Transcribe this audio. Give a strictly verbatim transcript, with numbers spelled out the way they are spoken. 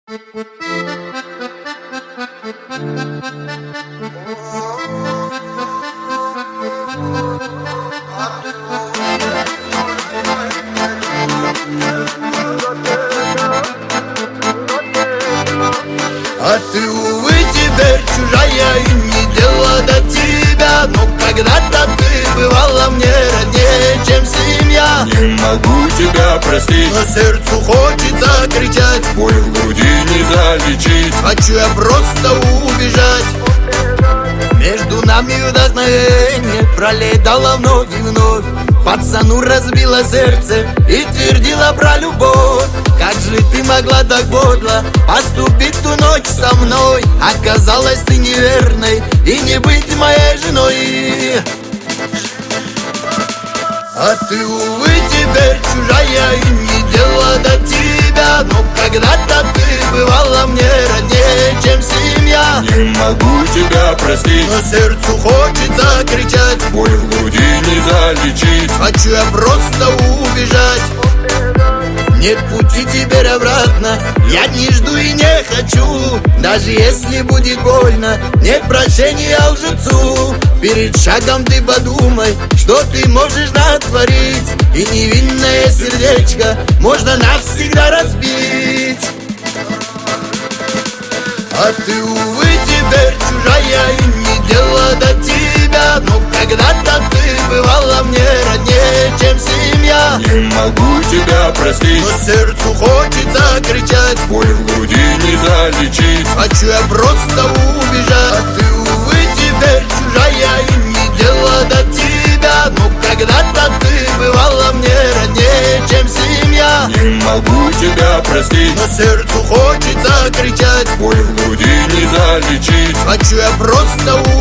А ты, увы, теперь чужая и не дело до тебя. Но когда-то ты бывала мне роднее, чем семья. Не могу тебя простить, но сердцу хочется кричать. боль в груди не залечить. Хочу я просто убежать. Между нами вдохновение пролетало вновь и вновь. Пацану разбило сердце и твердила про любовь. Как же ты могла так подло поступить ту ночь со мной? Оказалась ты неверной и не быть моей женой. А ты, увы, теперь чужая и не дело до тебя. Но когда-то ты бывала мне роднее, чем семья. Не могу тебя простить, но сердцу хочется кричать. боль в груди не залечить. Хочу я просто убежать. Нет пути теперь обратно, я не жду и не хочу. Даже если будет больно, нет прощения лжецу. Перед шагом ты подумай, что ты можешь натворить. И невинное сердечко можно навсегда разбить. А ты, увы, теперь чужая и не дело до тебя. Но когда-то ты бывала мне роднее, чем семья. Не могу тебя простить, но сердцу хочется кричать. боль в груди не залечить. Хочу я просто убежать. А ты, увы, теперь чужая и не дело до тебя. Но когда-то ты бывала мне роднее, чем семья. Не могу тебя простить, но сердцу хочется кричать. боль в груди не залечить. Хочу я просто убежать.